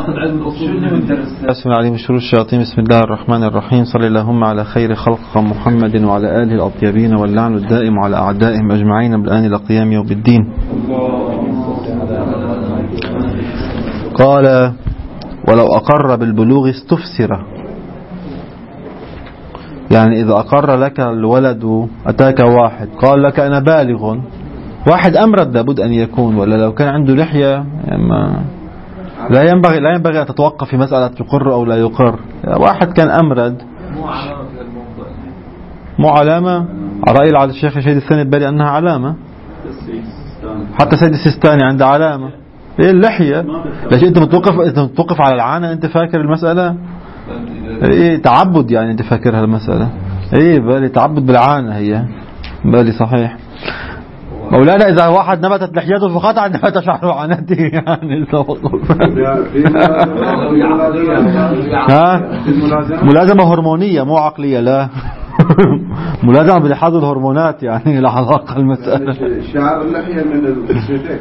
ناخذ علم الأصول والدرس. بسم الله من شرور الشياطين. بسم الله الرحمن الرحيم. صلى اللهم على خير خلق محمد وعلى آله الأطيبين واللعن الدائم على أعدائهم أجمعين بالآن إلى قيام يوم الدين. قال ولو أقر بالبلوغ استفسر، يعني إذا أقر لك الولد، أتاك واحد قال لك أنا بالغ، واحد أمرد لابد أن يكون، ولا لو كان عنده لحية لا ينبغي أن تتوقف في مسألة يقر أو لا يقر. واحد كان أمرد مو علامة، على رأي الشيخ شهيد الثاني البالي أنها علامة، حتى سيد السيستاني عنده علامة إيه اللحية. لكن أنت متوقف على العانة، أنت فاكر المسألة إيه تعبد، يعني أنت فاكرها المسألة إيه بالي تعبد بالعانة، هي بالي صحيح. مولانا إذا واحد نبتت لحيته فقطع نبت شعره عنته، يعني ملازمة هرمونية مو عقلية، لا ملازمة بلحاظ الهرمونات، يعني لا علاقة المسألة. شعر اللحية من الشتاء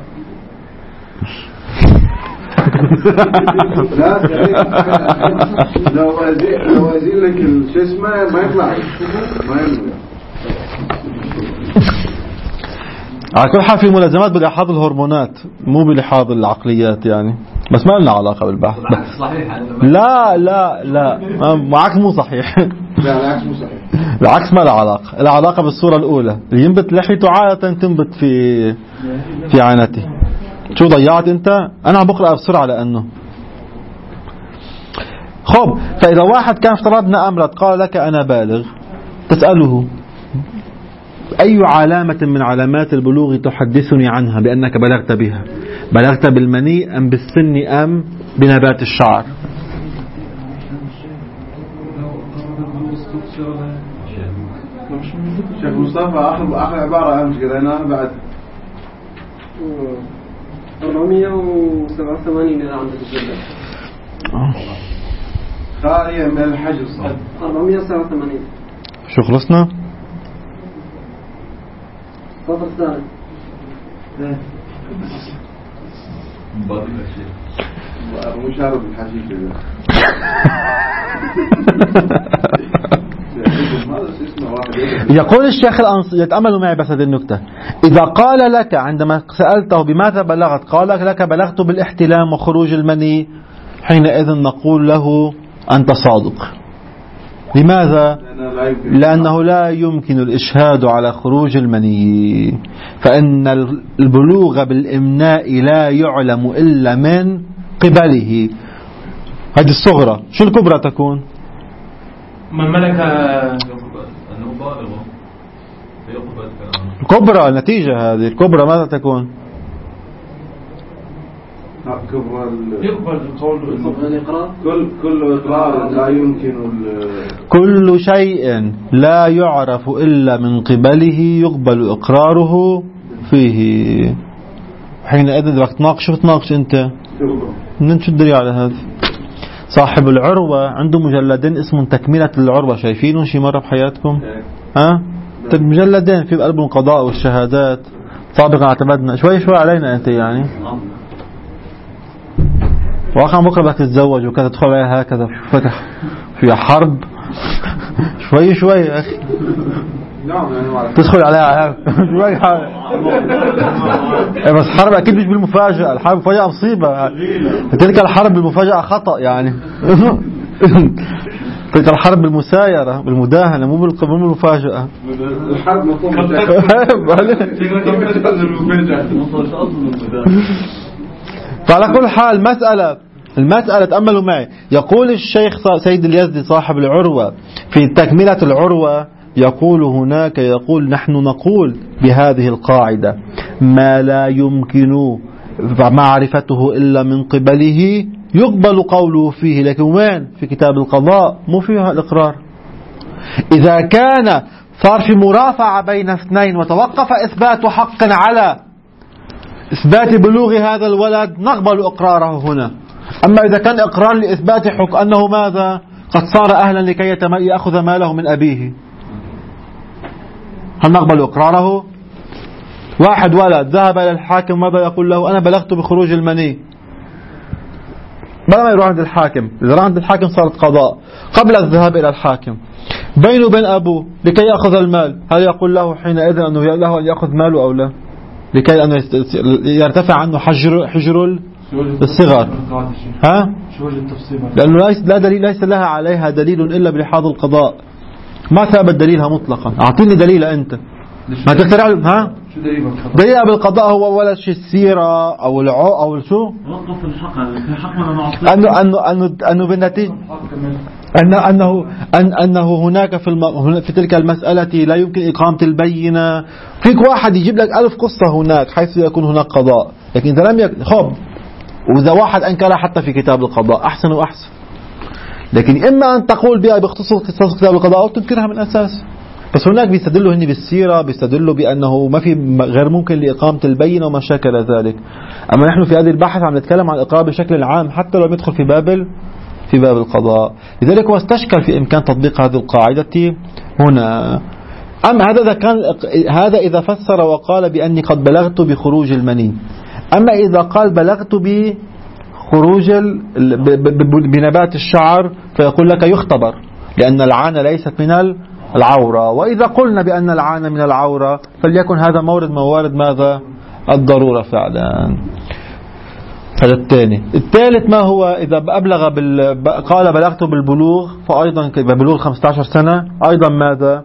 لو أزيل لك الجسم ما يطلع، ما يطلع. على كل حال في ملازمات بلحاظ الهرمونات مو بلحاظ العقليات، يعني بس ما لنا علاقة بالبحث. لا لا لا معك مو صحيح. لا العكس مو صحيح. العكس ما له علاقة، العلاقة بالصورة الأولى اللي ينبت لحيته عادة تنبت في عانته. شو ضيعت أنت؟ أنا عم بقرأ بسرعة لأنه خب. فإذا واحد كان افترضنا أمرد قال لك أنا بالغ، تسأله أي علامة من علامات البلوغ تحدثني عنها بأنك بلغت بها؟ بلغت بالمني أم بالسن أم بنبات الشعر؟ شيخ مصطفى آخر عبارة أمس قريناها بعد 487 إذا عندك الجدة خالية من الحجر صار 487. شو خلصنا؟ صفر الثالث. مشارب الحشيش. يقول الشيخ يتأملوا معي بس هذه النكتة. إذا قال لك عندما سألته بماذا بلغت قال لك بلغت بالاحتلام وخروج المني، حينئذ نقول له أنت صادق. لماذا؟ لأنه لا يمكن الإشهاد على خروج المني، فإن البلوغ بالإمناء لا يعلم إلا من قبله. هذه الصغرى. شو الكبرى تكون؟ من ملك الكبرى النتيجة هذه الكبرى ماذا تكون؟ يقبل القول كل إقرار لا يمكن كل شيء لا يعرف إلا من قبله يقبل إقراره فيه. حينئذ وقت تناقش شو تناقش أنت؟ من شو الدليل على هذا؟ صاحب العروة عنده مجلدين اسمه تكملة العروة، شايفينهم شي مرة بحياتكم؟ ها؟ مجلدين في قلب القضاء والشهادات. سابقا اعتمدنا شوي علينا أنت، يعني واقعا بكرة بدك تتزوج وكذا تدخل عليها هكذا فتح في حرب شوي يا أخي تدخل عليها شوي بس حرب أكيد مش بالمفاجأة. الحرب مفاجأة مصيبة، تلك الحرب بالمفاجأة خطأ، يعني تلك الحرب بالمسايرة بالمداهنة مو بالمفاجأة. الحرب فعلى كل حال المسألة تأملوا معي. يقول الشيخ سيد اليزدي صاحب العروة في تكملة العروة، يقول هناك نحن نقول بهذه القاعدة: ما لا يمكن معرفته إلا من قبله يقبل قوله فيه. لكن وين؟ في كتاب القضاء مو فيها الإقرار. إذا كان صار في مرافعة بين اثنين وتوقف إثبات حق على إثبات بلوغ هذا الولد نقبل إقراره هنا. أما إذا كان إقرار لإثبات حق أنه ماذا قد صار أهلا لكي يأخذ ماله من أبيه، هل نقبل إقراره؟ واحد ولد ذهب إلى الحاكم، ماذا يقول له؟ أنا بلغت بخروج المني. بدل ما يروح عند الحاكم، إذا راح عند الحاكم صارت قضاء قبل الذهاب إلى الحاكم. بينه وبين أبوه لكي يأخذ المال، هل يقول له حينئذ أنه له أن يأخذ ماله أو لا؟ لكي أنه يرتفع عنه حجر الصغر. ها؟ لأنه لا دليل، ليس لها عليها دليل إلا بلحاظ القضاء، ما ثابت دليلها مطلقا. أعطيني دليل أنت ما تخترع. ها؟ شو دليل بالقضاء هو ولا شيء السيرة أو شو؟ وقف الحق أنه بالنتيجة أنه هناك في تلك المسألة لا يمكن إقامة البينة. فيك واحد يجيب لك 1000 قصة هناك حيث يكون هناك قضاء، لكن إذا لم يكن خب، وإذا واحد أنكر حتى في كتاب القضاء أحسن وأحسن. لكن إما أن تقول بها بخصوص قصص كتاب القضاء أو تنكرها من أساس. بس هناك بيستدلوا هني بالسيرة، بيستدلوا بأنه ما في غير ممكن لإقامة البينة وما شاكل ذلك. أما نحن في هذه البحث عم نتكلم عن الإقرار بشكل عام حتى لو يدخل في باب القضاء. لذلك هو استشكل في إمكان تطبيق هذه القاعدة هنا. أما هذا إذا فسر وقال بأني قد بلغت بخروج المني. أما إذا قال بلغت بخروج بنبات الشعر فيقول لك يختبر، لأن العانة ليست من العورة. وإذا قلنا بأن العانة من العورة فليكن هذا مورد موارد ماذا؟ الضرورة فعلا. هذا الثاني. الثالث ما هو؟ إذا أبلغ قال بلغت بالبلوغ، فأيضا ببلوغ 15 سنة أيضا ماذا؟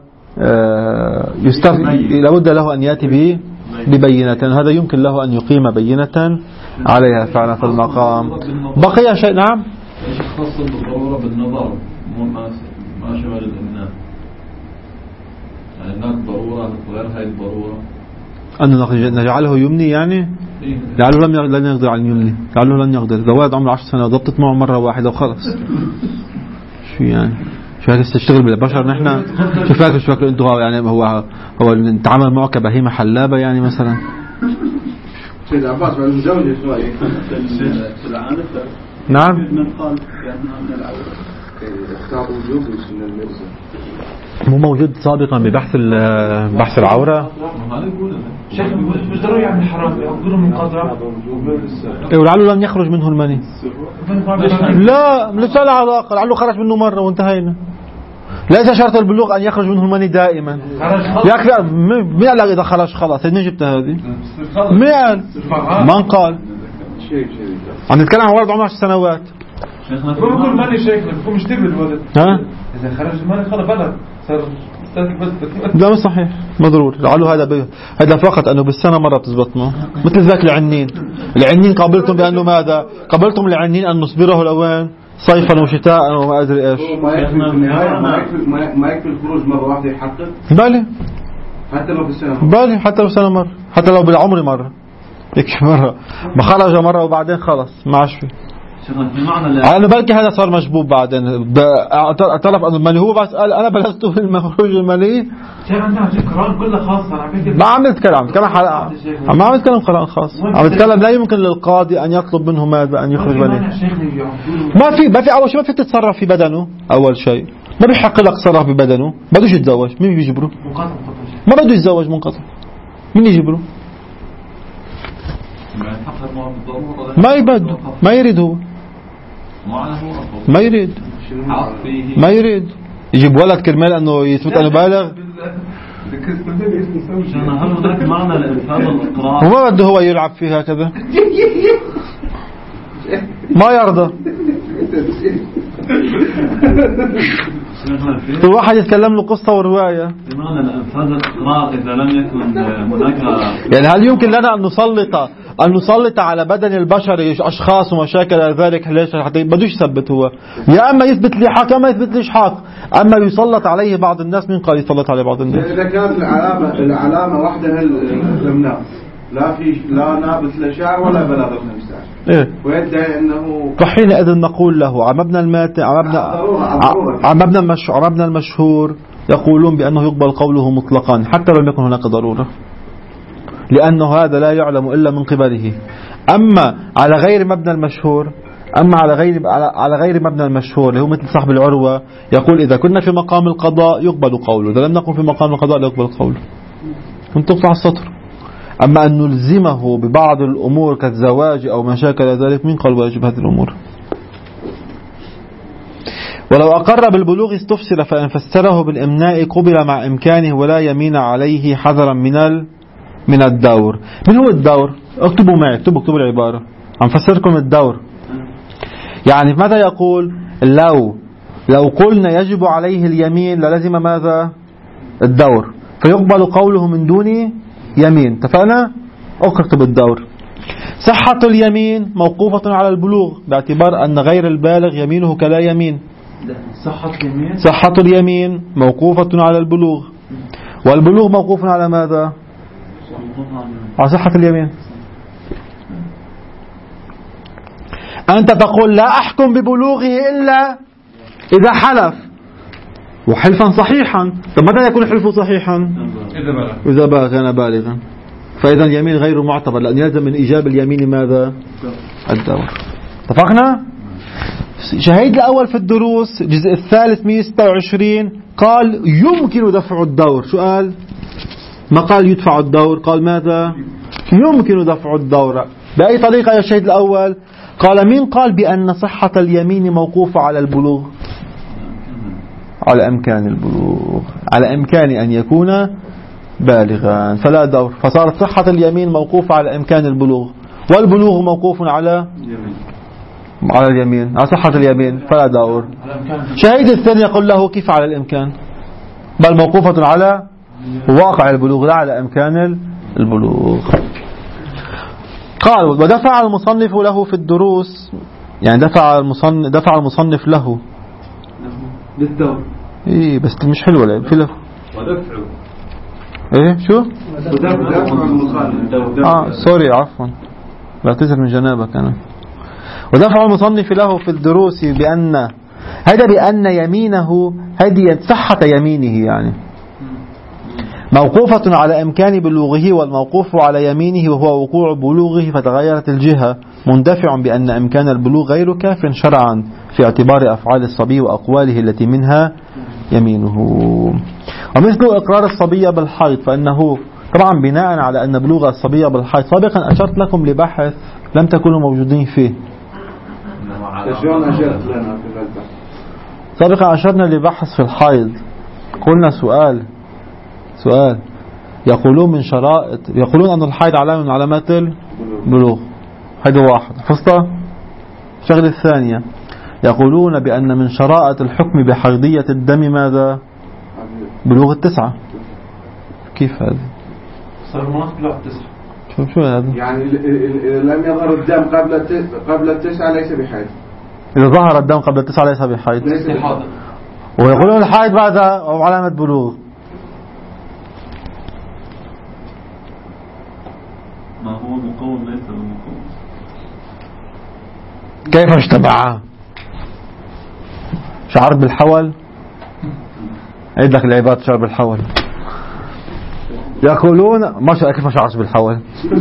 لابد له أن يأتي ببينة. هذا يمكن له أن يقيم بينة عليها فعلا في المقام. بقي شيء. نعم. خاصة بالضرورة بالنظر، ما شمل الإمناء. يعني هناك ضرورة غير هاي الضرورة أن نجعله يمني، يعني لعله لن يقدر على اليمني، لعله لن يقدر. إذا ولد عمره 10 سنة ضبطت معه مرة واحدة وخلص. شو يعني؟ شو هيك تشتغل بالبشر نحن؟ شو فاكر أنتوا يعني هو نتعامل معه كبهيمة حلابة يعني مثلا؟ سيد عباس بعد مزوجة شوي. نعم. من قال بأنها من العورة اختار وجوب السنة المرسل مو موجود سابقا ببحث العورة. شيخ مش ضروري يعني حرام، يقولوا من قدر ولعله لم يخرج منه المني. لا ليس له علاقة، لعله خرج منه مرة وانتهينا. ليس شرط البلوغ أن يخرج منه المني دائما. يكفي. مين قال إذا خرج خلاص؟ من جبت هذه؟ مين قال؟ من قال؟ عم نتكلم عن ولد عمره 10 سنوات. بقول المني شيخنا بكون مش تبي الولد. ها؟ إذا خرج المني خلاص بلغ صار. لا مش صحيح، مضرور. لعله هذا فقط أنه بالسنة مرة بتزبط معه، مثل ذاك العنين قابلتم بأنه ماذا؟ قابلتم العنين أن نصبره الأوان صيفا وشتاء وما أدري إيش. ما يكفي الخروج مرة واحدة يحقق. بالي حتى لو بالسنة. بالي حتى لو سنة مرة، حتى لو بالعمر مرة. يكفي مرة ما خرج مرة وبعدين خلص ما عاش فيه. أنا بلكي هذا صار مشبوب بعدين. اعترف أنه المني هو بس قال أنا بلغت بالمخروج المني. ما عم نتكلم ما عم نتكلم قرآن خاص، عم نتكلم لا يمكن للقاضي أن يطلب منه ماذا؟ أن يخرج مني. ما في أول شيء ما في تتصرف في بدنه. أول شيء ما بيحق لك تصرف ببدنه. بدوش يتزوج، مين بيجبره؟ ما بده يتزوج منقطع، مين يجبره؟ ما يبدو، ما يريد هو، ما يريد يجيب ولد كرمال أنه يثبت أنه بالغ. وما بده هو يلعب فيها كذا، ما يرضى. الواحد يتكلم له قصة ورواية. إذا لم يكن هناك يعني هل يمكن لنا أن نسلط على بدن البشر أشخاص ومشاكل ذلك؟ ليش حتى بدوش يثبت هو، يا أما يثبت لي حق أما يثبت ليش حق. أما يسلط عليه بعض الناس، من قال يسلط عليه بعض الناس؟ إذا كانت العلامة وحدها الزمناء، لا نابت لا شعر ولا بلاغ المستعش، إيه؟ ويدعي أنه فحينئذ نقول له عمبنا المشهور يقولون بأنه يقبل قوله مطلقا حتى لم يكن هناك ضرورة، لأنه هذا لا يعلم إلا من قبله. أما على غير مبنى المشهور اللي هو مثل صاحب العروة يقول إذا كنا في مقام القضاء يقبل قوله، إذا لم نكن في مقام القضاء لا يقبل قوله. كنت تقطع السطر. أما أن نلزمه ببعض الأمور كالزواج أو مشاكل ذلك، من قال واجب هذه الأمور؟ ولو أقر بالبلوغ استفسر، فإن فسره بالإمناء قبل مع إمكانه ولا يمين عليه حذرا من الدور. من هو الدور؟ اكتبوا معي، اكتبوا العبارة، عم فسركم الدور. يعني ماذا يقول؟ لو قلنا يجب عليه اليمين للزم ماذا؟ الدور، فيقبل قوله من دون يمين. اتفقنا؟ اكتب الدور. صحة اليمين موقوفة على البلوغ باعتبار أن غير البالغ يمينه كلا يمين. صحة اليمين موقوفة على البلوغ، والبلوغ موقوف على ماذا؟ على صحة اليمين. أنت تقول لا أحكم ببلوغه إلا إذا حلف، وحلفا صحيحا. طب متى يكون حلفه صحيحا؟ إذا بلغ كان بالغا. فإذا اليمين غير معتبر، لأن يلزم من إيجاب اليمين ماذا؟ الدور. اتفقنا؟ شهيد الأول في الدروس الجزء الثالث 126 قال يمكن دفع الدور. شو قال؟ ما قال يدفع الدور، قال ماذا؟ يمكن دفع الدور. بأي طريقة يا شهيد الأول؟ قال مين قال بأن صحة اليمين موقوفة على البلوغ؟ على إمكان البلوغ، على إمكان أن يكون بالغا فلا دور. فصارت صحة اليمين موقوفة على إمكان البلوغ، والبلوغ موقوف على اليمين، على صحة اليمين فلا دور. شهيد الثاني يقول له كيف على الإمكان؟ بل موقوفة على واقع البلوغ لا على إمكان البلوغ. قال ودفع المصنف له في الدروس، يعني دفع المصنف له للدور. ايه بس مش حلوة لا في له ودفعه. ايه شو؟ ودفع المصنف. سوري عفوا، بعتذر من جنابك أنا. ودفع المصنف له في الدروس بأن يمينه هذه صحة يمينه يعني موقوفة على إمكان بلوغه، والموقوف على يمينه وهو وقوع بلوغه فتغيرت الجهة، مندفع بأن إمكان البلوغ غير كاف شرعا في اعتبار أفعال الصبي وأقواله التي منها يمينه. ومثل إقرار الصبية بالحيض، فإنه طبعا بناء على أن بلوغ الصبية بالحيض. سابقا أشرت لكم لبحث لم تكونوا موجودين فيه. سابقا أشرنا لبحث في الحيض، قلنا سؤال يقولون أن الحيض علامة من علامات البلوغ. هذا واحد حفظته. الشغلة الثانية يقولون بأن من شرائط الحكم بحيضية الدم ماذا؟ بلوغ 9. كيف هذا؟ صار مناطق بلوغ 9. شو هذا؟ يعني لم يظهر الدم قبل 9 ليس بحيض. إذا ظهر الدم قبل 9 ليس بحيض. ويقولون الحيض بعد أو علامة بلوغ. ما هو مقوم ليس بمقوم. كيف اجتمعا؟ شعرت بالحول؟ عيد لك العباد شعر بالحول. يقولون كيف ما شعرت بالحول؟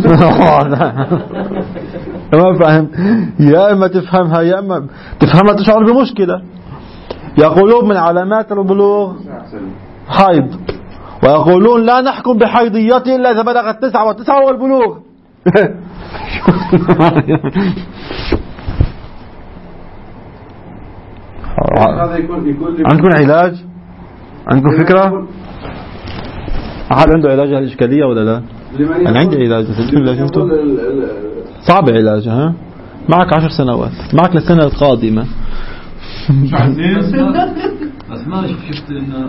ما فهمت. يا إما تفهمها يا إما تفهمها تشعر بمشكلة. يقولون من علامات البلوغ حيض، ويقولون لا نحكم بحيضيته إلا إذا بلغت 9 و9 هو البلوغ. عندكم علاج؟ عندكم فكرة؟ أحد عنده علاج هالإشكالية ولا لا؟ أنا عندي علاج. صعب علاجها. معك 10 سنوات، معك للسنة القادمة. بس ما شفت إنه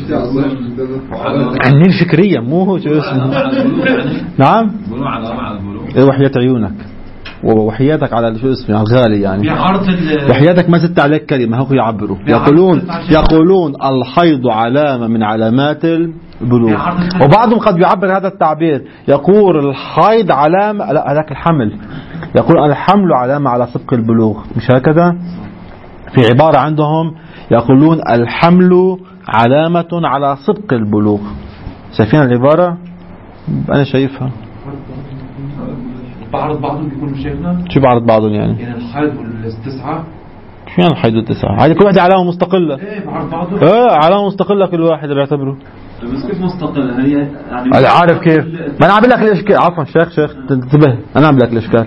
عني الفكرية مو هو شو اسمه. نعم بلوغ على البلوغ. وحياة عيونك وحياتك على شو اسمه على الغالي يعني. وحياتك ما زدت عليك كلمة هو يعبروا. يقولون الحيض علامة من علامات البلوغ، وبعضهم قد يعبر هذا التعبير يقول الحيض علامة، لا هذاك الحمل، يقول الحمل علامة على سبق البلوغ. مش هكذا؟ في عبارة عندهم يقولون الحمل علامة على سبق البلوغ. شايفين العبارة؟ أنا شايفها. بعرض بعضهم بيكونوا شايفنا. شو بعرض بعضهم يعني الحيض والتسعة. شو يعني الحيض والتسعة؟ هذه كل واحدة علامة مستقلة. ايه بعرض بعضهم. علامة مستقلة كل واحد بيعتبره. بس كيف مستقلة هي يعني أنا عارف كيف. ما أنا عم لك الإشكال. عفوا شيخ تنتبه، أنا عم لك الإشكال.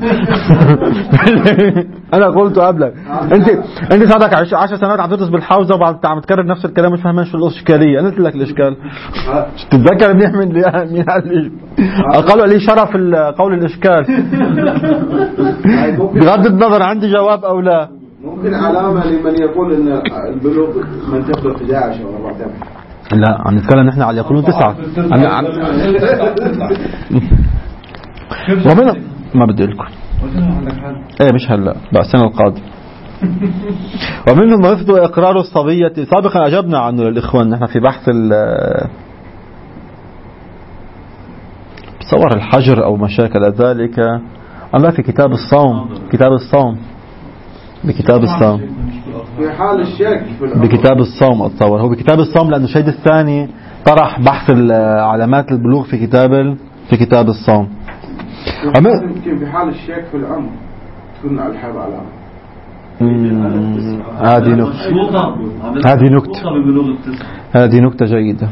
أنا قلته قبلك. أنت صارك 10 سنوات عم تدرس بالحوزة وبعد عم تكرر نفس الكلام مش فاهمان شو الإشكالية. أنا قلت لك الإشكال. تتذكر منيح مين قال قالوا لي شرف قول الإشكال. بغض النظر عندي جواب أو لا. ممكن علامة لمن يقول إن البلوغ من تبلغ 11 أو 14. لا عم نتكلم نحن على يقولون 9. ومن ما بدي لكم ايه مش هلا بقى السنه القادمه. ومنهم ما يثبت اقرار الصبيه. سابقا اجبنا عنه للاخوان نحن في بحث صور الحجر او ما شاكل ذلك. الله في كتاب الصوم بكتاب الصوم في حال الشك بكتاب الصوم أتصور هو بكتاب الصوم لأنه الشيء الثاني طرح بحث علامات البلوغ في كتاب الصوم. يمكن في حال الشك في العمر تكون على الحب علامة. هذه نكتة جيدة.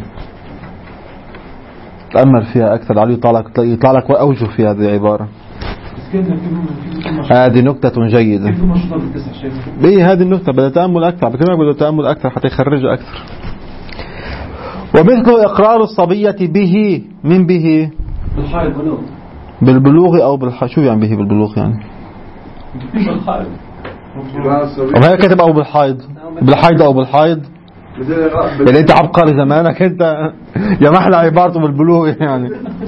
تأمل فيها أكثر علي يطلع لك أوجه في هذه العبارة. هذه نكتة جيدة. هذه النكتة بدأ تأمل أكثر. بكلمك بدأ تأمل أكثر حتى يخرج أكثر. ومثل إقرار الصبية به من به بالبلوغ أو شو يعني به بالبلوغ يعني وهي كتب أو بالحيض أو بالحيض يعني أنت عبقري زمانك أنت يا محلى عبارته بالبلوغ يعني.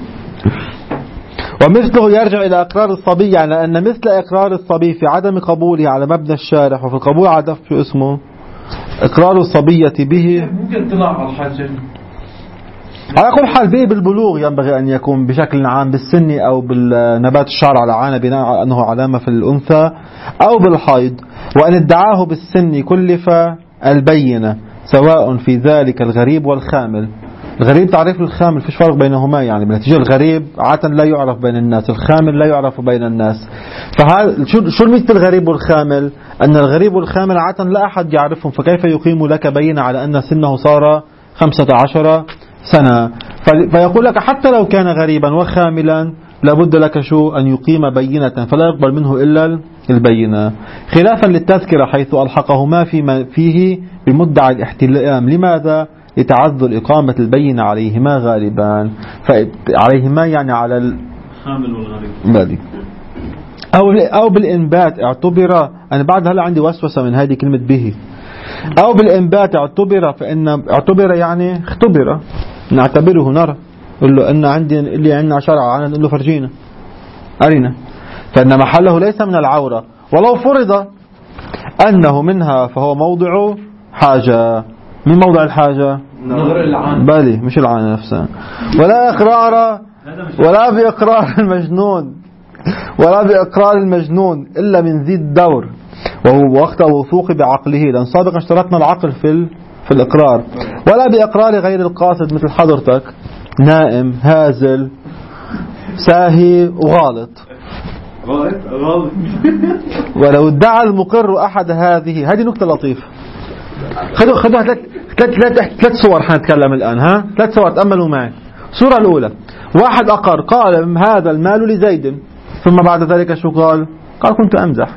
ومثله يرجع إلى إقرار الصبي يعني أن مثل إقرار الصبي في عدم قبوله على مبنى الشارح وفي القبول على شو اسمه إقرار الصبية به ممكن طلع على الحاجة على كل حال به بالبلوغ ينبغي أن يكون بشكل عام بالسن أو بالنبات الشعر على عانة بناء على أنه علامة في الأنثى أو بالحيض. وأن ادعاه بالسن كلف البينة سواء في ذلك الغريب والخامل. الغريب تعريف الخامل فيش فرق بينهما يعني بنتيجة الغريب عادة لا يعرف بين الناس، الخامل لا يعرف بين الناس. فهذا شو المثل الغريب والخامل؟ أن الغريب والخامل عادة لا أحد يعرفهم فكيف يقيم لك بينة على أن سنه صار 15 سنة. فيقول لك حتى لو كان غريبا وخاملا لابد لك أن يقيم بينة فلا يقبل منه إلا البينة. خلافا للتذكرة حيث ألحقهما فيه بمدعى الاحتلام. لماذا؟ يتعذر إقامة البينة عليهما غالبا. عليهما يعني على الخامل والغريب أو بالإنبات اعتبر. أنا بعد هلا عندي وسوسة من هذه كلمة به. أو بالإنبات اعتبر فإن اعتبر يعني اختبر نعتبره نرى قل له أن عندي اللي عندنا شرع عنه نقول له فرجينا أرنا. فإن محله ليس من العورة ولو فرض أنه منها فهو موضع حاجة. من موضع الحاجة؟ بالي مش العانة نفسها. ولا إقرار ولا بإقرار المجنون إلا من ذي الدور وهو وقت وثوق بعقله لأن سابقا اشترطنا العقل في الإقرار. ولا بإقرار غير القاصد مثل حضرتك نائم هازل ساهي وغالط. ولو ادعى المقر أحد هذه نكتة لطيفة. خذوا ثلاث صور حنتكلم الآن 3 صور تأملوا معي. الصورة الأولى واحد أقر قال هذا المال لزيد ثم بعد ذلك شو قال كنت أمزح.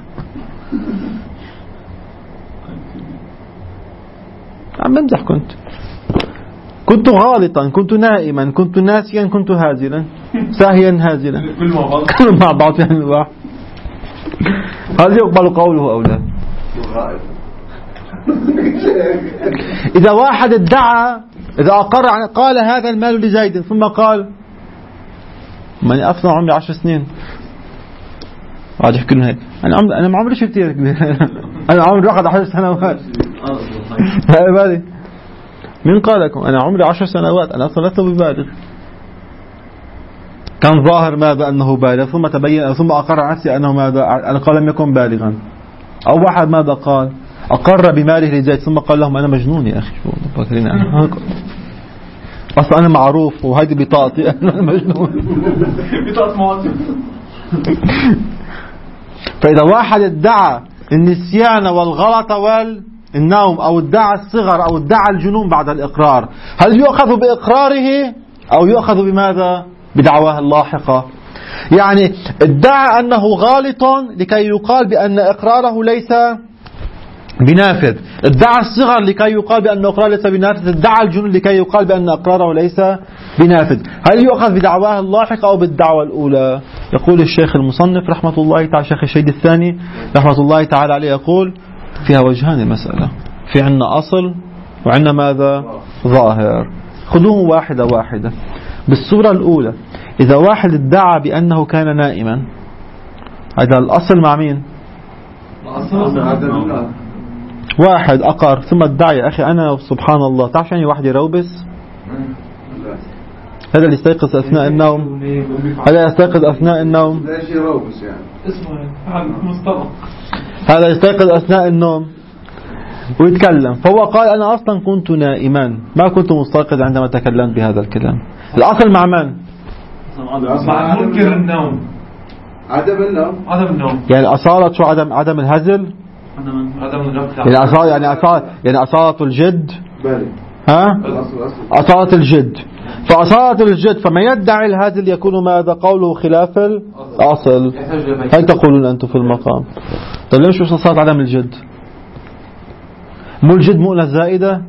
عم بمزح كنت غالطا كنت نائما كنت ناسيا كنت هازلا ساهيا هازلا كل مع بعض يعني الواحد. هل يقبل قوله أو لا؟ إذا واحد ادعى إذا أقر قال هذا المال لزيد ثم قال ماني أصلا عمري 10 سنين قاعد يحكي لهم هيك أنا ما عمري شو كتير كبير أنا عمري واحد 10 سنوات. بالي مين قال لكم أنا عمري 10 سنوات أنا أصلا لست ببالغ. كان ظاهر ماذا أنه بالغ ثم تبين ثم أقر نفسي أنه ماذا أنا قال لم يكن بالغا. أو واحد ماذا قال أقر بماله لزيد ثم قال لهم أنا مجنون يا أخي شو فاكرين أصلا أنا معروف وهذه بطاقتي أنا مجنون بطاقة مواطن. فإذا واحد ادعى النسيان والغلط النوم أو ادعى الصغر أو ادعى الجنون بعد الإقرار، هل يؤخذ بإقراره أو يؤخذ بماذا؟ بدعواه اللاحقة. يعني ادعى أنه غالط لكي يقال بأن إقراره ليس بنافذ، ادعى الصغر لكي يقال بأن إقراره ليس بنافذ، ادعى الجنون لكي يقال بأن إقراره ليس بنافذ. هل يؤخذ بدعواه اللاحقة أو بالدعوة الأولى؟ يقول الشيخ المصنف رحمة الله تعالى، شيخ الشهيد الثاني رحمة الله تعالى عليه، يقول فيها وجهان المسألة، في عنا أصل وعنا ماذا؟ ظاهر. خذوه واحدة واحدة. بالصورة الأولى إذا واحد ادعى بأنه كان نائما، هذا الأصل مع مين؟ واحد أقر ثم ادعى يا أخي أنا سبحان الله، تعرف يعني واحد يروبس؟ هذا اللي يستيقظ أثناء النوم، هذا يستيقظ أثناء النوم، ليش يروبس يعني؟ اسمه مصطلح. هذا يستيقظ أثناء النوم ويتكلم، فهو قال أنا أصلا كنت نائما ما كنت مستيقظ عندما تكلمت بهذا الكلام. الأصل مع من؟ مع منكر النوم، عدم النوم. عدم النوم يعني أصالة شو؟ عدم الهزل، عدم الغفلة، يعني أصالة الجد. بالي. ها؟ الأصل. أصالة الجد. فأصالة الجد فما يدعي الهزل يكون ماذا؟ قوله خلاف الأصل. هل تقولون أنتم في المقام؟ طيب ليش مش أصالة عدم الجد؟ مو الجد مؤنة زائدة؟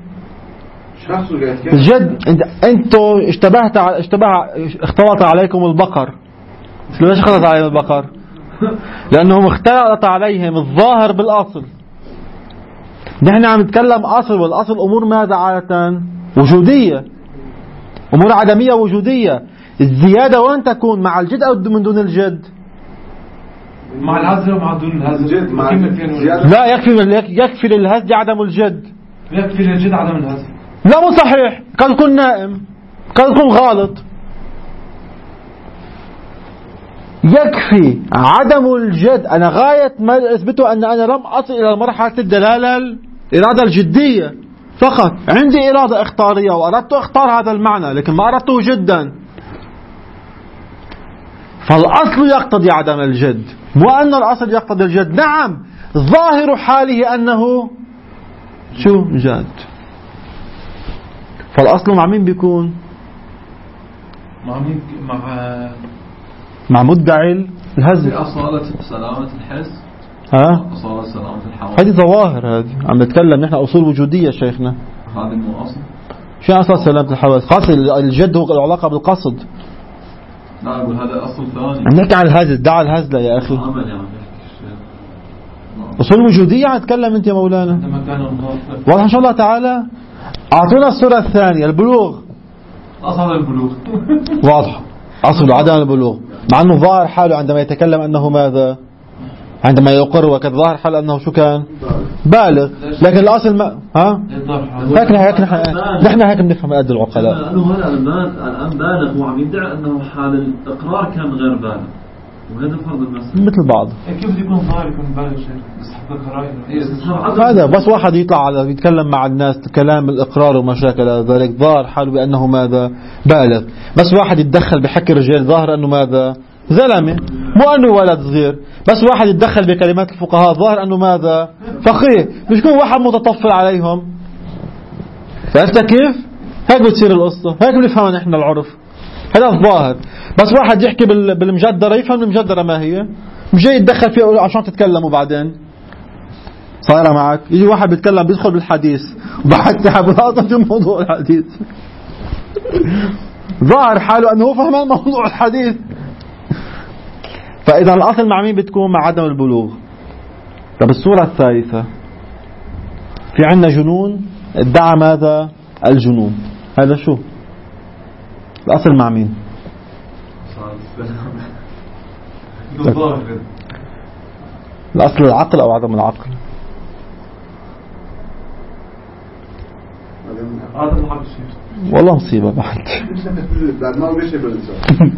الجد أنتوا اختلط عليكم البقر. ليش اختلط عليهم البقر؟ لأنهم اختلط عليهم الظاهر بالأصل. نحن عم نتكلم أصل، والأصل أمور ماذا عادة؟ وجودية، أمور عدمية وجودية. الزيادة وين تكون؟ مع الجد أو من دون الجد؟ مع الهزل ومع دون الهزل. لا يكفي للهزل عدم الجد، يكفي للجد عدم الهزل. لا مو صحيح، كان يكون نائم، كان يكون غالط. يكفي عدم الجد. أنا غاية ما أثبته أن أنا لم أصل إلى مرحلة الدلالة الإرادة الجدية فقط. عندي إرادة اختارية وأردت أختار هذا المعنى لكن ما أردته جدا، فالأصل يقتضي عدم الجد، مو أن الأصل يقتضي الجد. نعم ظاهر حاله أنه شو؟ جاد. فالأصل مع مين بيكون؟ مع مين؟ مع مدعي الهزل. أصالة سلامة الحس. ها؟ أصالة سلامة الحواس. هذه ظواهر، هذه عم نتكلم نحن أصول وجودية شيخنا. هذه مو أصل. شو أصل سلامة الحواس؟ خاصة الجد هو العلاقة بالقصد. لا أقول هذا أصل ثاني. عم نحكي عن الهزل، دع الهزل يا أخي. يعني. أصول وجودية عم تتكلم أنت يا مولانا. عندما كان واضح إن شاء الله تعالى. أعطونا الصورة الثانية، البلوغ. أصل البلوغ واضح، أصل عدم البلوغ، مع أنه ظاهر حاله عندما يتكلم أنه ماذا؟ عندما يقر وكذا ظاهر حاله أنه شو كان؟ بالغ. لكن الأصل ما ها؟ هيك نحن هيك بنفهم قد العقلاء. لأنه هذا الآن بالغ، هو عم يدعي أنه حال الإقرار كان غير بالغ، وهذا فرض المسألة مثل بعض. كيف يكون ظاهر يكون بالغ شيء؟ بس حتى قرائن هذا بس واحد يطلع على يتكلم مع الناس كلام الإقرار ومشاكل ذلك ظاهر حاله بأنه ماذا؟ بالغ. بس واحد يتدخل بحكي الرجال ظاهر أنه ماذا؟ زلمة، مو أنه ولد صغير. بس واحد يتدخل بكلمات الفقهاء ظاهر أنه ماذا؟ فقيه. مش يكون واحد متطفل عليهم. فعرفت كيف؟ هيك بتصير القصة، هيك بنفهم نحن العرف. هذا الظاهر. بس واحد يحكي بالمجدرة يفهم المجدرة ما هي، مش جاي يتدخل فيها يقول عشان تتكلموا بعدين. صايرة معك؟ يجي واحد بيتكلم بيدخل بالحديث وبحتى حبلاطة في موضوع الحديث. ظاهر حاله أنه فهم موضوع الحديث. فإذا الأصل مع مين بتكون؟ مع عدم البلوغ. طب الصورة الثالثة، في عنا جنون ادعى ماذا؟ الجنون. هذا شو؟ الأصل مع مين؟ الأصل العقل أو عدم العقل؟ عدم العقل. والله مصيبة بعد. ما بيشي باللسان.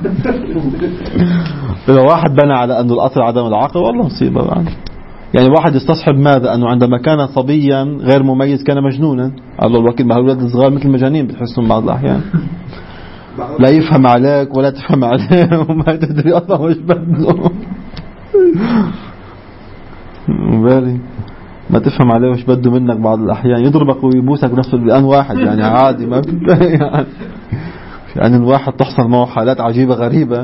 إذا واحد بنى على أنه الأصل عدم العقل والله مصيبة بعد. يعني واحد يستصحب ماذا؟ أنه عندما كان صبيا غير مميز كان مجنونا. الله الوكيل، ما هؤلاء الصغار مثل مجانين بتحسهم بعض الأحيان. لا يفهم عليك ولا تفهم عليه وما تدري أصلا وش بده. ما تفهم عليه وش بده منك بعض الأحيان، يضربك ويبوسك بنفس الآن واحد يعني عادي ما يعني الواحد تحصل معه حالات عجيبة غريبة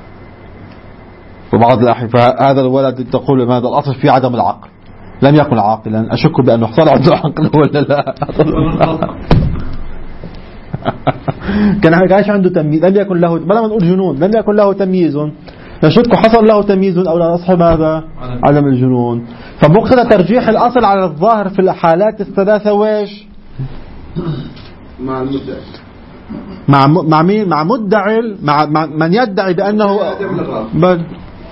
وبعض الأحيان. فهذا الولد تقول هذا الأصل فيه عدم العقل، لم يكن عاقلا، أشك بأنه حصل عنده عقل ولا لا. كانش عنده تمييز، لم يكن له، بلا ما نقول جنون، لم يكن له تمييز، نشك حصل له تمييز أو لا أصحب هذا عدم الجنون. فمقتضى ترجيح الأصل على الظاهر في الحالات الثلاثة ويش؟ مع المدعي، مع مين؟ مع مدعي، مع من يدعي بأنه بل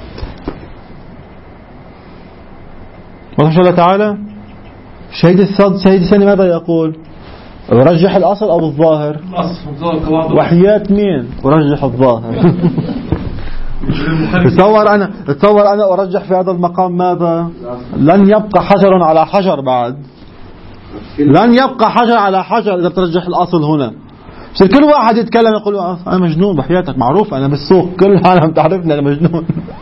الله تعالى. شهيد الثاني ماذا يقول؟ يرجح الأصل أو الظاهر؟ وحياة مين؟ ورجح الظاهر. تصور أنا أرجح في هذا المقام ماذا؟ لن يبقى حجر على حجر بعد، لن يبقى حجر على حجر إذا بترجح الأصل هنا. بصير كل واحد يتكلم يقول أنا مجنون بحياتك، معروف أنا بالسوق كل العالم تعرفني أنا مجنون.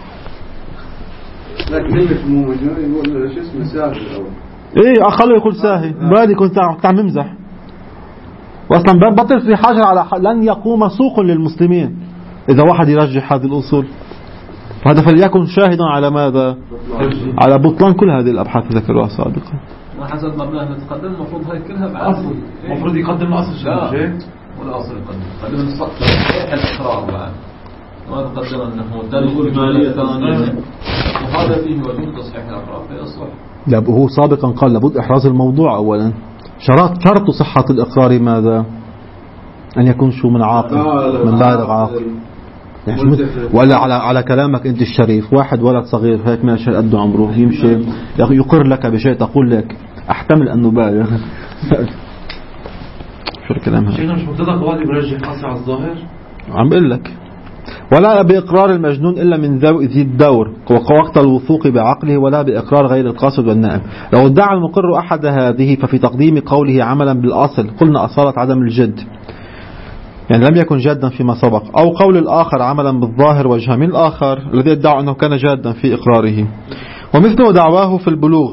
لكن كلمة مو مجنون يقول شو اسمه ساهي الأول. إيه أخليه يقول ساهي، بالي كنت عم ممزح. وأصلا بطل في حجر على لن يقوم سوق للمسلمين إذا واحد يرجح هذه الأصول. وهذا فليكن شاهدا على ماذا؟ على بطلان كل هذه الأبحاث ذكرها سابقا. وحسب مبناه نتقدم المفروض هاي كلها بعد المفروض يقدم الأصل شيء ولا أصل يقدم صحيح الإقرار بعد، ما تقدم أنه دليل إجمالية ثانية، وهذا فيه وجود تصحيح الإقرار في الصح. لا هو سابقا قال لابد إحراز الموضوع أولا. شرط صحة الإقرار ماذا؟ أن يكون شو من عاقل، من بالغ عاقل. ولا على كلامك أنت الشريف، واحد ولد صغير هيك ماشي قد عمره يمشي يقر لك بشيء تقول لك أحتمل أنه بالغ. شو الكلام هذا؟ شيخنا مش مقتضى قواعد يرجح الأصل على الظاهر؟ عم بقول لك ولا بإقرار المجنون إلا من ذي الدور ووقت الوثوق بعقله، ولا بإقرار غير القاصد والنائم. لو ادعى المقر أحد هذه ففي تقديم قوله عملا بالأصل قلنا أصالة عدم الجد، يعني لم يكن جادا فيما سبق، أو قول الآخر عملا بالظاهر وجه من الآخر الذي ادعى أنه كان جادا في إقراره. ومثل دعواه في البلوغ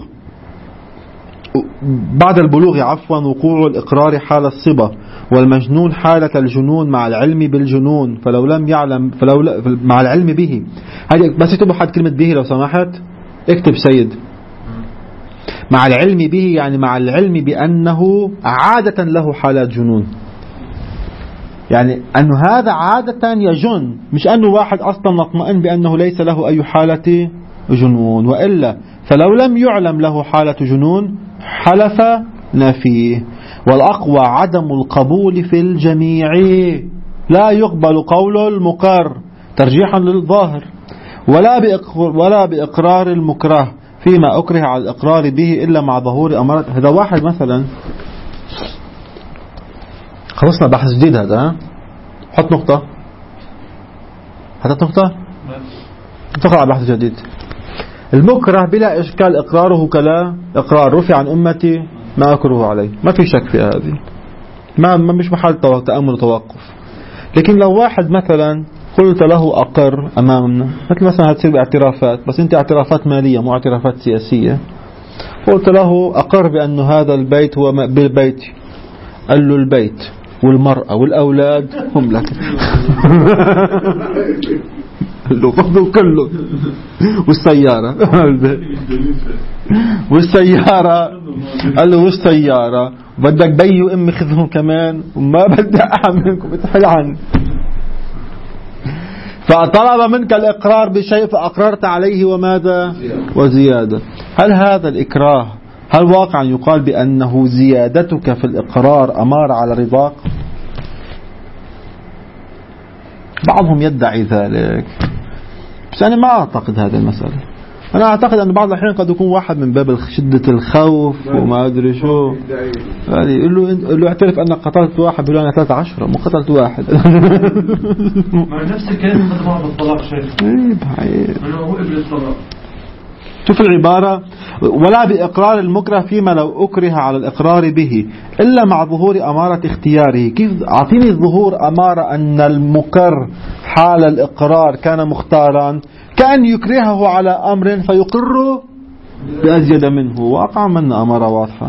بعد البلوغ عفوا وقوع الإقرار حال الصبا، والمجنون حالة الجنون مع العلم بالجنون، فلو لم يعلم مع العلم به. هذه بس يكتب حد كلمة به لو سمحت، اكتب سيد مع العلم به، يعني مع العلم بأنه عادة له حالات جنون، يعني أنه هذا عادة يجن، مش أنه واحد أصلا مطمئن بأنه ليس له أي حالة جنون، وإلا فلو لم يعلم له حالة جنون حلف نفيه. والأقوى عدم القبول في الجميع، لا يقبل قول المقر ترجيحا للظاهر، ولا بإقرار المكره فيما أكره على الإقرار به إلا مع ظهور أمارات. هذا واحد مثلا خلصنا بحث جديد هذا، حط نقطة، حطت نقطة تقرأ على بحث جديد. المكره بلا إشكال إقراره كلا إقرار رفع عن أمتي ما أكره عليه، ما في شك في هذه، ما مش محل تأمل وتوقف. لكن لو واحد مثلا قلت له أقر أمامنا، مثلا هتصير باعترافات، بس أنت اعترافات مالية مو اعترافات سياسية، قلت له أقر بأن هذا البيت هو بيتي، قال له البيت والمرأة والأولاد هم لك. قال له خذوا كله، والسيارة قال له والسيارة بدك بي وأمي خذهم كمان، وما بدي أعمل منكم بتحل عني. فطلب منك الإقرار بشيء فأقررت عليه وماذا وزيادة. هل هذا الإكراه هل واقعا يقال بأنه زيادتك في الإقرار أمارة على رضاك؟ بعضهم يدعي ذلك، بس أنا ما أعتقد هذه المسألة. أنا أعتقد أن بعض الأحيان قد يكون واحد من باب شدة الخوف وما أدري شو، يعني يقول له اعترف أنك قتلت واحد، بيقول أنا 13 مو قتلت واحد. مع نفس الكلام مع بالطلاق شيخ. أنا هو ابن الطلاق. شوف العبارة، ولا بإقرار المكره فيما لو أكره على الإقرار به إلا مع ظهور أمارة اختياره. كيف أعطيني ظهور أمارة أن المكر حال الإقرار كان مختارا؟ كأن يكرهه على أمر فيقر بأزيد منه وأقع منا أمارة واضحة.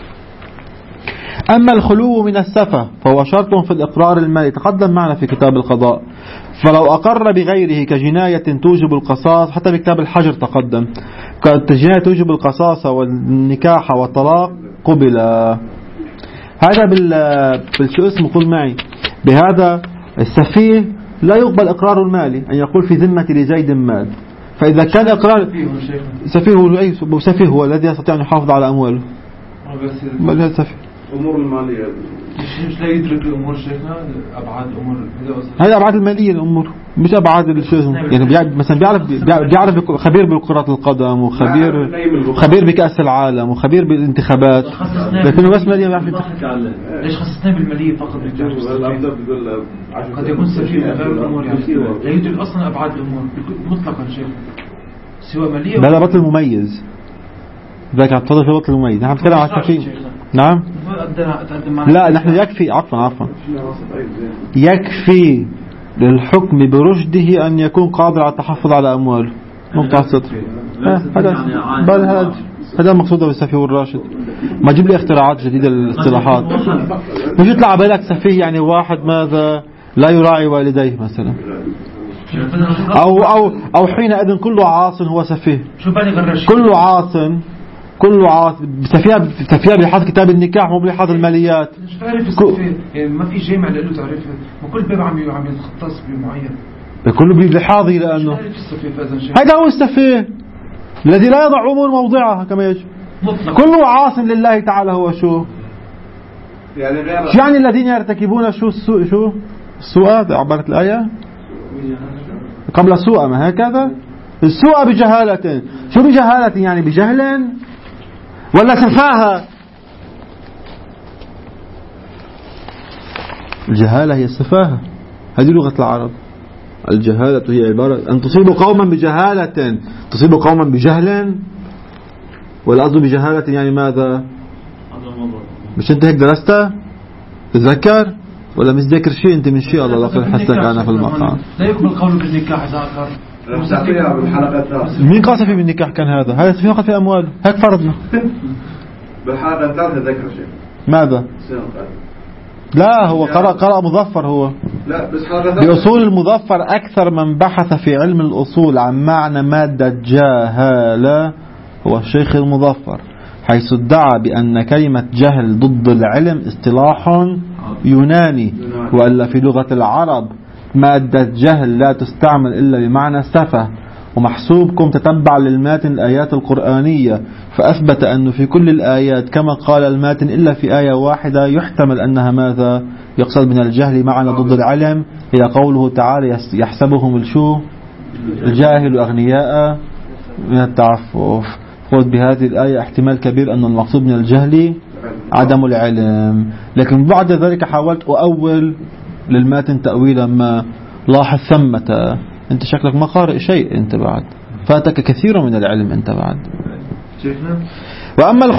أما الخلو من السفة فهو شرط في الإقرار المالي، تقدم معنا في كتاب القضاء. فلو أقر بغيره كجناية توجب القصاص، حتى بكتاب الحجر تقدم، كجناية توجب القصاص والنكاح والطلاق قبل. هذا بالشو اسمه، قل معي، بهذا السفيه لا يقبل إقرار المالي، أن يقول في ذمة لزيد مال. فإذا كان إقرار سفيه هو الذي يستطيع أن يحافظ على أمواله، بل هذا سفيه. أمور المالية مش لا يدرك الأمور شيخنا، أبعاد الأمور هذه أبعاد المالية الأمور، مش أبعاد يعني مثلا بيعرف خبير بكرة القدم، وخبير بكأس العالم، وخبير بالانتخابات، لكنه بس مالية بيعرف. ليش خصصنا بالمالية فقط؟ قد يكون سفيه في غير الأمور، يعني لا يدرك أصلا أبعاد الأمور مطلقا شيخ، سواء مالية. لا بطل مميز، ذاك عم تفضل في بطل مميز. نحن نتكلم عن السفيه. نعم. لا نحن يكفي، عفوا يكفي للحكم برشده أن يكون قادر على التحفظ على أمواله، مقطع السطر. هذا المقصود بالسفيه والراشد. ما جيب لي اختراعات جديدة للاصطلاحات، مش يطلع بالك سفيه يعني واحد ماذا لا يراعي والديه مثلا، أو حينئذ كل عاص هو سفيه. كل عاص سفيه بلحاظ كتاب النكاح مو بلحاظ الماليات. ما في جامع له تعريف، وكل باب عم يختص بمعين، كله بلحاظه، لأنه هذا هو السفيه الذي لا يضع أمور موضعها كما يجب. كل عاص لله تعالى هو شو يعني الذين يرتكبون شو السوء، عبارة الآية قبل سوء، ما هكذا السوء بجهالة. شو بجهالة يعني؟ بجهل ولا سفاهة؟ الجهالة هي السفاهة، هذه لغة العرب. الجهالة هي عبارة أن تصيب قوما بجهالة، تصيب قوما بجهل، ولا أصل بجهالة يعني ماذا؟ مش أنت هيك درست تذكر ولا مش ذاكر شيء؟ أنت من شيء الله لا حسك أنا في المقام. لا يقبل قول بالنكاح إذا أقر. مين قال سفيه بالنكاح؟ كان هذا سفيه فقط في أمواله، هيك فرضنا. بالحلقة الثالثة ذكر شيء ماذا؟ لا هو قرأ مظفر. هو لا بس حلقة بأصول المظفر أكثر من بحث في علم الأصول عن معنى مادة جهالة هو الشيخ المظفر، حيث ادعى بأن كلمة جهل ضد العلم اصطلاح يوناني، وألا في لغة العرب مادة جهل لا تستعمل إلا بمعنى سفه. ومحسوبكم تتبع للماتن الآيات القرآنية، فأثبت أنه في كل الآيات كما قال الماتن إلا في آية واحدة يحتمل أنها ماذا يقصد من الجهل معنى ضد العلم، هي قوله تعالى يحسبهم الجاهل أغنياء من التعفف. قلت بهذه الآية احتمال كبير أن المقصود من الجهل عدم العلم، لكن بعد ذلك حاولت أؤول للماتن تأويلا ما لاحظ ثمة. أنت شكلك ما قارئ شيء، أنت بعد فاتك كثير من العلم أنت بعد. وأما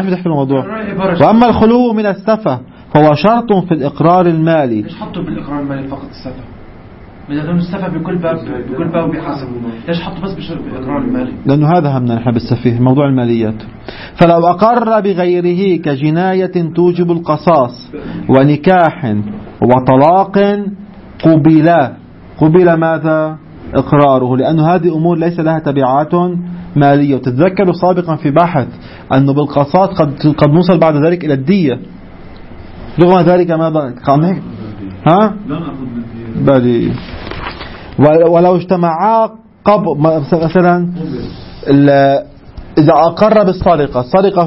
الخلو من السفة فهو شرط في الإقرار المالي. ليش حطوا بالإقرار المالي فقط السفة؟ إذا السفة بكل باب بحسب، ليش حطوا بس بالإقرار المالي؟ لأنه هذا همنا نحن بالسفيه، موضوع الماليات. فلو أقر بغيره كجناية توجب القصاص ونكاح وطلاق قبل ماذا؟ إقراره، لأن هذه أمور ليس لها تبعات مالية. وتتذكروا سابقا في بحث أنه بالقصاص قد نوصل بعد ذلك إلى الدية. رغم ذلك ماذا قام بالي ولو اجتمعا مثلا إذا أقر بالسرقة، السرقة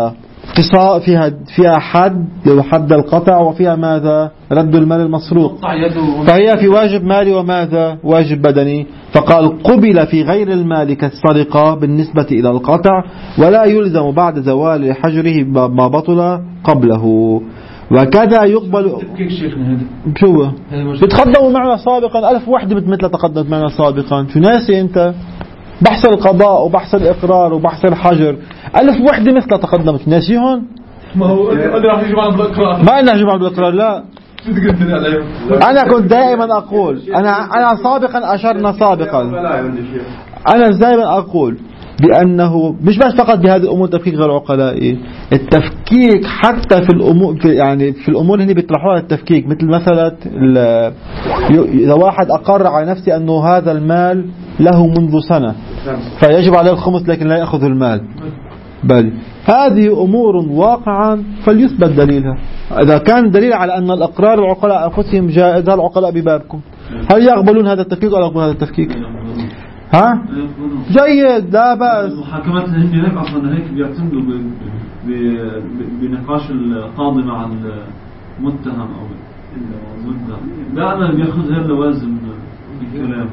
فيها حد القطع، وفيها ماذا؟ رد المال المسروق، فهي في واجب مالي وماذا؟ واجب بدني. فقال قبل في غير المال كالسرقة بالنسبة إلى القطع، ولا يلزم بعد زوال حجره ما بطل قبله. وكذا يقبل. شو بتقدموا معنا سابقا 1000 وحدة مثل تقدمت معنا سابقا. شو ناسي أنت؟ بحث القضاء وبحث الإقرار وبحث الحجر 1000 وحدة مثل تقدمت، ناسيهم؟ ما هو أنا راح يجي معنا بالإقرار، ما أنا أجي معنا بالإقرار. لا أنا كنت دائما أقول، أنا سابقا أشرنا سابقا، أنا دائما أقول بأنه مش بس فقط بهذه الأمور تفكيك غير عقلائي، التفكيك حتى في الأمور يعني في الأمور اللي بيطرحوها التفكيك، مثل مثلا إذا واحد أقر على نفسه أنه هذا المال له منذ سنة فيجب عليه الخمس لكن لا يأخذ المال، بل هذه أمور واقعا فليثبت دليلها. إذا كان دليل على أن الإقرار العقلاء أنفسهم جائز، العقلاء ببابكم، هل يقبلون هذا التفكيك أو لا يقبلون هذا التفكيك؟ ها؟ جيد، لا بأس. المحاكمات هيك أصلا هيك بيعتمدوا بنقاش القاضي مع المتهم أو المدعي، لا أنا بيأخذ هذا لوازم بالكلام.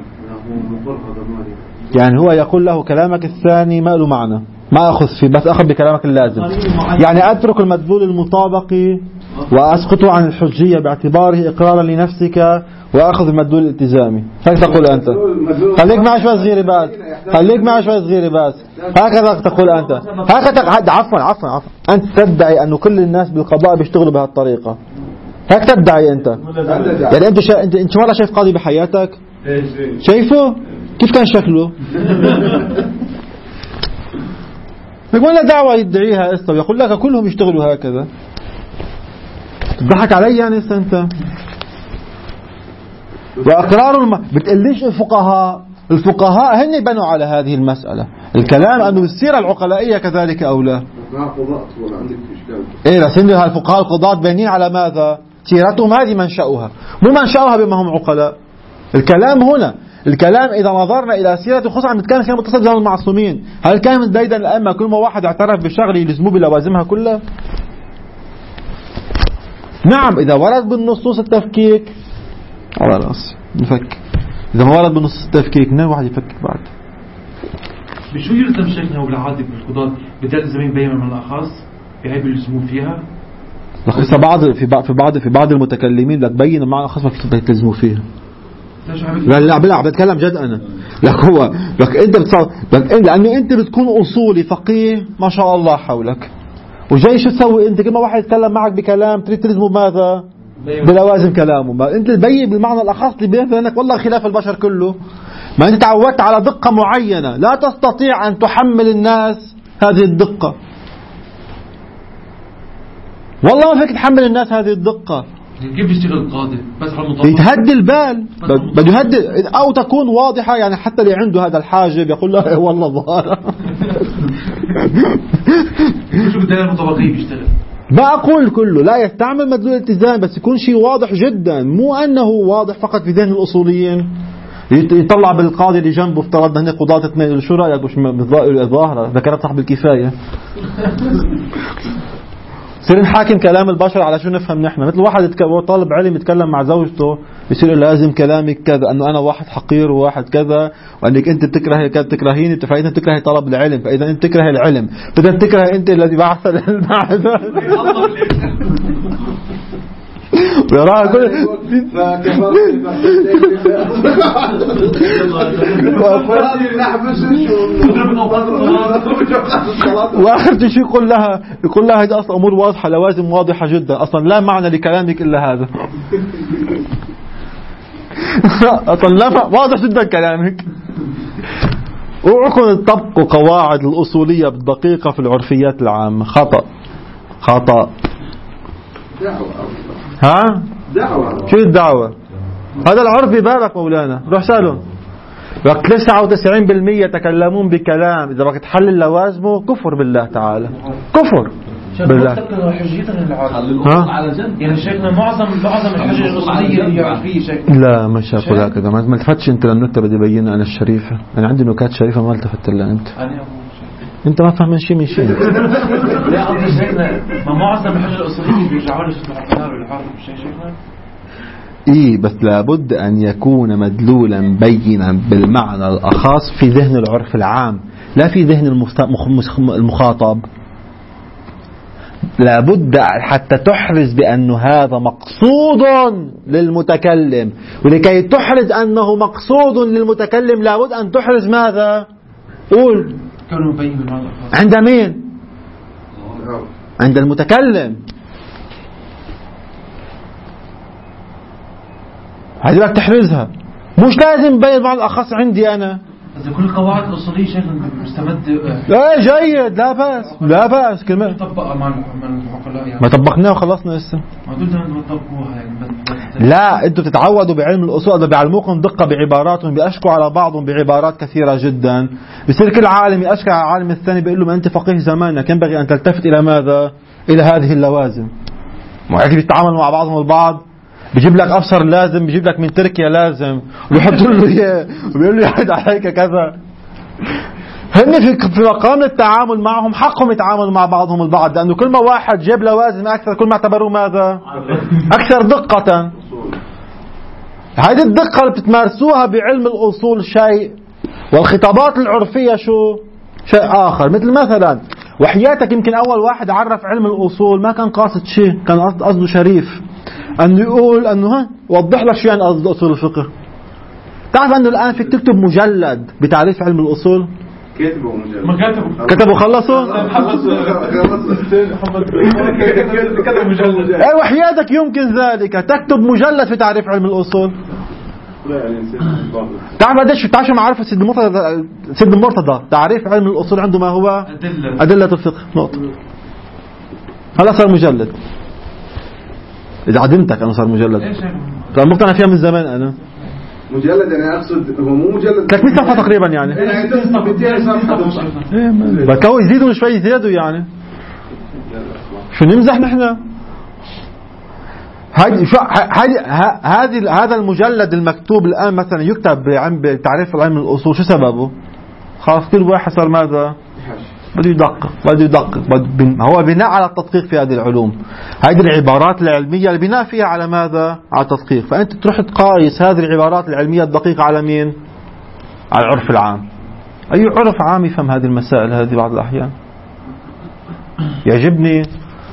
يعني هو يقول له كلامك الثاني ما له معنى، ما أخذ فيه، بس أخذ بكلامك اللازم. يعني أترك المدلول المطابقي وأسقطه عن الحجية باعتباره إقرارا لنفسك وأخذ المدلول الالتزامي. هيك تقول أنت. خليك معي شوي صغيري بس، خليك معي شوي صغيري بس. هكذا تقول أنت. هكذا عفوا أنت تدعي أنه كل الناس بالقضاء بيشتغلوا بهالطريقة. هيك تدعي أنت. يعني أنت مرة شايف قاضي بحياتك؟ شايفه؟ كيف كان شكله؟ يقول له دعوة يدعيها استا ويقول لك كلهم يشتغلوا هكذا. تضحك علي يعني انت. وأقرار بتقليش الفقهاء هن بنوا على هذه المسألة. الكلام أنه السيرة العقلائية كذلك أو لا. إيه بس هن الفقهاء القضاة بينين على ماذا؟ سيرتهم هذه منشأها، مو منشأها بما هم عقلاء. الكلام هنا، الكلام إذا نظرنا إلى سيرة خصوصا كان فيها متصل بهم المعصومين، هل كان من ديدا الأئمة كل ما واحد اعترف بشغله يلزموه بلوازمها كلها؟ نعم إذا ورد بالنصوص التفكيك على رأسي نفكك، إذا ما ورد بالنصوص التفكيك من واحد يفكك بعد. بشو يلزم شيخنا وبالعادة بالقضاء بدأت زمين بينما من الأخص بهاي بيلزموه فيها؟ لخص في بعض المتكلمين لك بين مع الأخص ما بيلزموه فيها. لا بلعب بتكلم جد أنا. لك أنت لأنه أنت بتكون أصولي فقيه ما شاء الله حولك، وجاي شو تسوي أنت؟ كل ما واحد يتكلم معك بكلام تريد تلزمه ماذا؟ بلوازم كلامه. ما أنت تبين بالمعنى الأخص اللي بينك والله خلاف البشر كله. ما أنت تعودت على دقة معينة لا تستطيع أن تحمل الناس هذه الدقة. والله ما فيك تحمل الناس هذه الدقة. كيف يشتغل القاضي؟ بس على المطابقة يتهدي البال، بده يهدي أو تكون واضحة. يعني حتى اللي عنده هذا الحاجب يقول له والله ظاهرة. شو بالدليل المطابقية بيشتغل؟ ما أقول كله لا يستعمل مدلول الالتزام، بس يكون شيء واضح جدا، مو أنه واضح فقط في ذهن الأصوليين. يطلع بالقاضي اللي جنبه افترضنا هنا قضاة اثنين، شو رأيك؟ مش ظاهرة ذكرت صاحب الكفاية. صير نحاكم كلام البشر على شو نفهم نحن. مثل واحد طالب علم يتكلم مع زوجته يصير لازم كلامك كذا، انه انا واحد حقير وواحد كذا، وانك انت بتكرهي كذا بتكرهيني، فاذا بتكرهي طلب العلم، فاذا انت تكرهي العلم، فاذا تكرهي انت الذي بعث البعث. ويراها كل واخر شيء يقول لها هذه اصلا امور واضحه، لوازم واضحه جدا، اصلا لا معنى لكلامك الا هذا. اصلا لا واضح جدا كلامك. اوعكم تطبقوا قواعد الاصوليه بالدقيقه في العرفيات العامه. خطأ. ها؟ دعوة. شو الدعوة؟ هذا العرف ببالك مولانا، روح سألهم. وقت 99% يتكلمون بكلام إذا بدك تحلل لوازمه كفر بالله تعالى، كفر بالله. على جنب يعني شيخنا معظم الحجج الأصولية اللي يعرفيه شيخنا. لا ما شافوا هكذا، ما التفتش أنت للنكتة بدي بين أنا الشريفة، أنا عندي نكات شريفة ما التفت إلا أنت ما فهم شيء من شيء. لا قصدي شيخنا ما معظم الحجج الأصولية بيرجعوا لي شو العقلاء والعرف شيء شيخنا. إيه بس لابد أن يكون مدلولا بينا بالمعنى الأخص في ذهن العرف العام لا في ذهن المخاطب. لابد حتى تحرز بأن هذا مقصود للمتكلم، ولكي تحرز أنه مقصود للمتكلم لابد أن تحرز ماذا؟ قول عند مين؟ عند المتكلم. هذه بدك تحرزها، مش لازم بين مع الأخص عندي أنا. إذا كل القواعد الأصولية شيخ مستمد لا جيد، لا بأس لا بأس كلمة طبقها مع العقلاء يعني ما طبقناه وخلصنا لسه. ما دول ما طبقوها يعني لا انتوا بتتعودوا بعلم الاصول بيعلموكم دقه بعباراتهم، بيأشكوا على بعضهم بعبارات كثيره جدا، بصير كل عالم يأشكى على العالم الثاني بيقول له ما انت فقيه زمانك ينبغي ان تلتفت الى ماذا؟ الى هذه اللوازم. وهيك بيتعاملوا مع بعضهم البعض، بيجيب لك افسر لازم، بيجيب لك من تركيا لازم وبيحطوا له اياه وبيقول له يعد عليك كذا. هن في مقام التعامل معهم حقهم يتعاملوا مع بعضهم البعض، لأنه كل ما واحد جاب لوازم أكثر كل ما اعتبروه ماذا؟ أكثر دقة. هذه الدقة اللي بتمارسوها بعلم الأصول شيء، والخطابات العرفية شيء آخر. مثلا وحياتك يمكن أول واحد عرف علم الأصول ما كان قاصد شيء، كان قصده شريف أنه يقول أنه وضح لك شو يعني قصد أصول الفقه. تعرف أنه الآن فيك تكتب مجلد بتعريف علم الأصول؟ كتبوا مجلد ما كتبوا خلصوا كتبوا مجلد. اي وحياتك يمكن ذلك تكتب مجلد في تعريف علم الأصول. تعرف قديش تعرف معرفة سيد المرتضى تعريف علم الأصول عنده ما هو أدلة الفقه نقطة. هلا صار مجلد. إذا عدمتك أنا صار مجلد، صار مقتنع فيها من زمان أنا. مجلد يعني أقصد هو مو مجلد 300 صفحة تقريبا يعني. بكو يزيدوا شوي يزيدوا يعني. شو نمزح نحن؟ هذا المجلد المكتوب الآن مثلا يكتب بتعريف علم الأصول، شو سببه؟ خلاص كل واحد صار ماذا؟ بده يدقق هو بناء على التدقيق في هذه العلوم. هذه العبارات العلمية البناء فيها على ماذا؟ على التدقيق. فأنت تروح تقايس هذه العبارات العلمية الدقيقة على مين؟ على العرف العام. أي عرف عام يفهم هذه المسائل هذه بعض الأحيان؟ يعجبني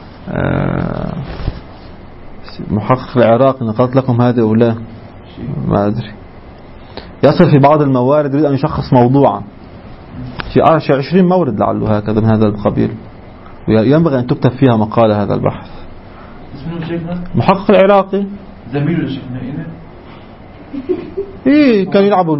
محقق العراقي نقلت لكم هذه أو لا ما أدري، يصل في بعض الموارد يريد أن يشخص موضوعا في 20 مورد لعله هكذا من هذا القبيل، وينبغي أن تكتب فيها مقالة هذا البحث. محقق العراقي زميله شيخنا إيه كانوا يلعبوا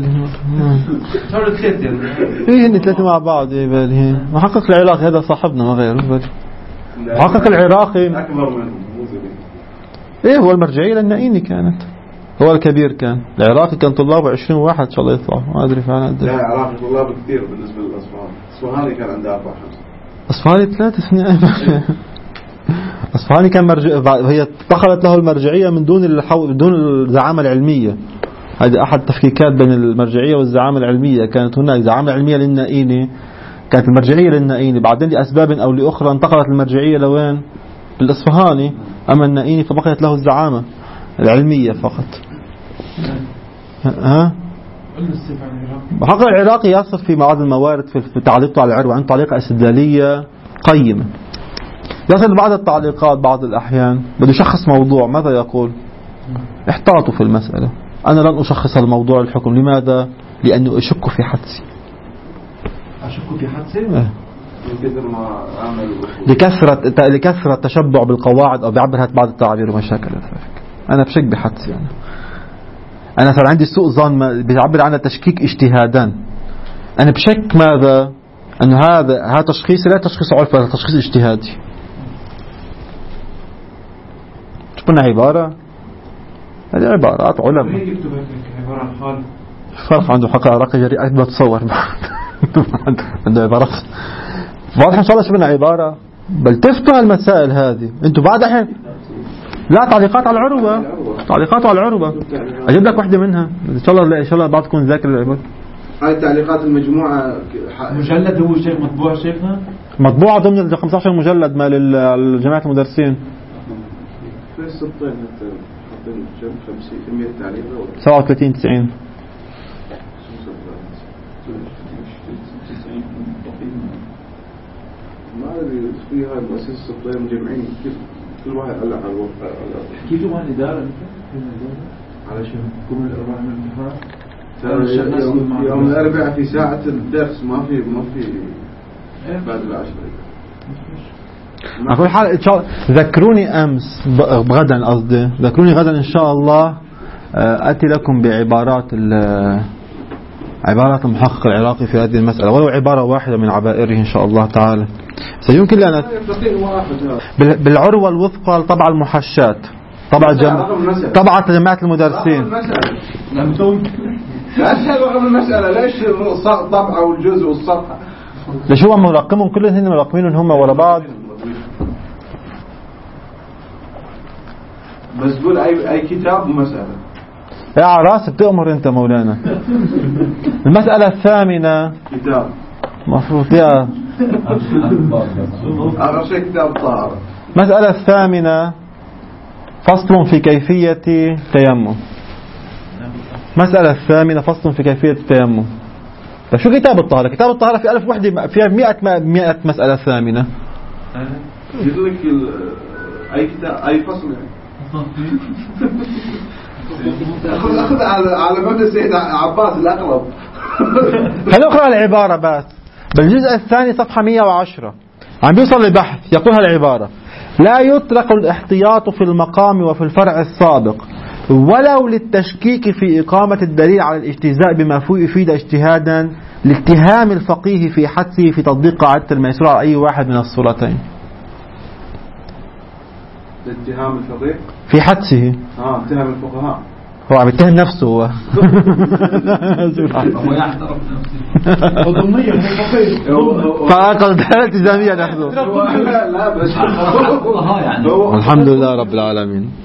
إيه هن ثلاثة مع بعض. إيه بالي محقق العراقي هذا صاحبنا ما غيره. محقق العراقي أكبر منهم إيه هو المرجعية للنائيني كانت، هو الكبير كان. العراقي كان طلابه 20 واحد إن شاء الله يطلعوا ما أدري فعلا قد لا العراقي طلاب كثير بالنسبة للأصفهاني. الأصفهاني كان عنده 4-5. أصفهاني 3 سنين. أصفهاني كان هي اتخذت له المرجعية من دون الزعامة العلمية. هذه أحد التفكيكات بين المرجعية والزعامة العلمية. كانت هناك زعامة علمية للنائيني، كانت المرجعية للنائيني، بعدين لأسباب أو لأخرى انتقلت المرجعية لوين؟ للأصفهاني. أما النائيني فبقيت له الزعامة العلمية فقط. ها؟ محقق العراقي يصف في بعض الموارد في تعليقه على العروة عنده تعليقة استدلالية قيمة. يصل بعض التعليقات بعض الأحيان بده يشخص موضوع، ماذا يقول؟ احتاطوا في المسألة، أنا لن أشخص الموضوع الحكم. لماذا؟ لأنه أشك في حدسي. أشك في حدسي؟ لكثرة تشبع بالقواعد أو بعبر بعض التعابير ومشاكل ذلك. أنا بشك بحدسي. أنا صار عندي سوء ظن بيعبر عنها تشكيك اجتهادا. أنا بشك ماذا؟ أن هذا تشخيص لا تشخيص عرفي، هذا تشخيص اجتهادي. شوفنا عبارة، هذه عبارات علماء. فرق عنده حق عراقي جريء أكبر تصور. عنده عبارات واضح. إن شاء الله شوفنا عبارة بل تفتوا المسائل هذه. أنتوا بعد الحين لا تعليقات على العروبة، تعليقات على العروبة أجيب لك واحدة منها إن شاء الله بعض تكون ذاكر العبارة. هاي التعليقات المجموعة مجلد هو شيخ مطبوع شيخنا مطبوعة ضمن 15 مجلد مال جماعة المدرسين. في السبطين حاطين 50 تعليق 37 90 ما أدري في هاي المؤسسة السبطين مجمعين كل واحد علق على الوقت. كيف ما الإدارة على شو كم الأربعة من الامتحان يوم الأربعاء في ساعة الدرس ما في بعد العشرة. أقول حال إن شاء الله ذكروني أمس غدا قصدي ذكروني غدا إن شاء الله أتي لكم بعبارات عبارة المحقق العراقي في هذه المسألة ولو عبارة واحدة من عبائره إن شاء الله تعالى. سيمكن لنا بالعروة الوثقى طبع المحشات طبعة جماعة المدرسين. أسهل رقم المسألة ليش طبعة والجزء والصفحة؟ ليش هو مرقمهم كلهم هن مرقمين هم ورا بعض. بس قول أي كتاب ومسألة. يا عراس بتأمر أنت مولانا. المسألة الثامنة كتاب مفروض يا آخر شيء كتاب طهارة. مسألة الثامنة فصل في كيفية تيمم. مسألة الثامنة فصل في كيفية التيمم. شو كتاب الطهارة؟ كتاب الطهارة في 1000 وحدة فيها 100 مسألة ثامنة. يقول لك أي كتاب أي فصل يعني. أخذ على مبدأ سيد عباس الأقرب. خلينا نقرأ العبارة بس. بالجزء الثاني صفحة 110 عم بيوصل لبحث يقول هالعبارة: لا يطلق الاحتياط في المقام وفي الفرع السابق ولو للتشكيك في إقامة الدليل على الاجتزاء بما يفيد اجتهادا لاتهام الفقيه في حدسه في تطبيق قاعدة الميسور على أي واحد من الصورتين. الاتهام الفقيه في حدسه اتهام الفقهاء هو عم يتهم نفسه هو. هو يحترم نفسه ضمنيا فقيه فأقل دلالة التزامية نحن. لا بس يعني الحمد لله رب العالمين.